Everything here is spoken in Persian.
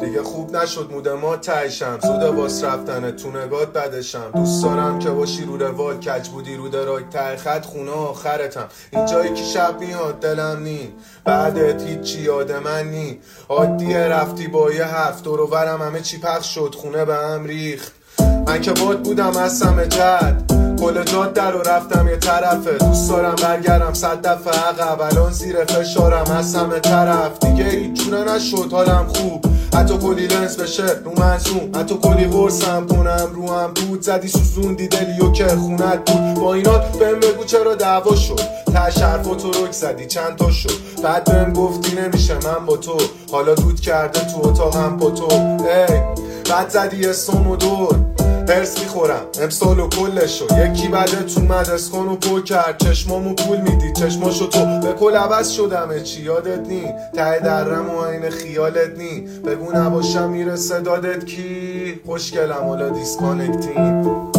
دیگه خوب نشد مود ما تایشم، زوده واس رفتنه تو نگات بدشم. دوست دارم که باشی رو روال، کج بودی رو دراگ ته خط خونه آخرتم. اینجایی که شب میاد دلم نی، بعدت هیچی یاد من نی. عادیه رفتی با یه حرف دور و برم همه چی پخش شد، خونه به هم ریخت. من که باد بودم از سمه جد، کل جاده رو رفتم یه طرفه. دوست دارم برگردم 100 دفعه عقب، الان زیر فشارم از همه طرف. دیگه هیچ جونه نشد حالم خوب، حتی کلی لنز بشه رو منظوم، حتی کلی قرصم کنم رو هم بود. زدی سوزوندی دلیو که خونت بود، با اینات بهم بگو چرا دعوا شد. تش حرفاتو رک زدی چند تا شد، بعد بهم گفتی نمیشه من با تو. حالا دود کرده تو اتاقم با تو. ای بعد زدی اسم و دور، هرس میخورم امسال و کلشو. یکی بعدت اومد اسکان و پر کرد، چشمامو پول میدی چشماشو تو. به کل عوض شدمه چی یادت نی، ته درم و این خیالت نی. بگو نباشم میرسه دادت کی، خوشگلم حالا دیسکانکتین.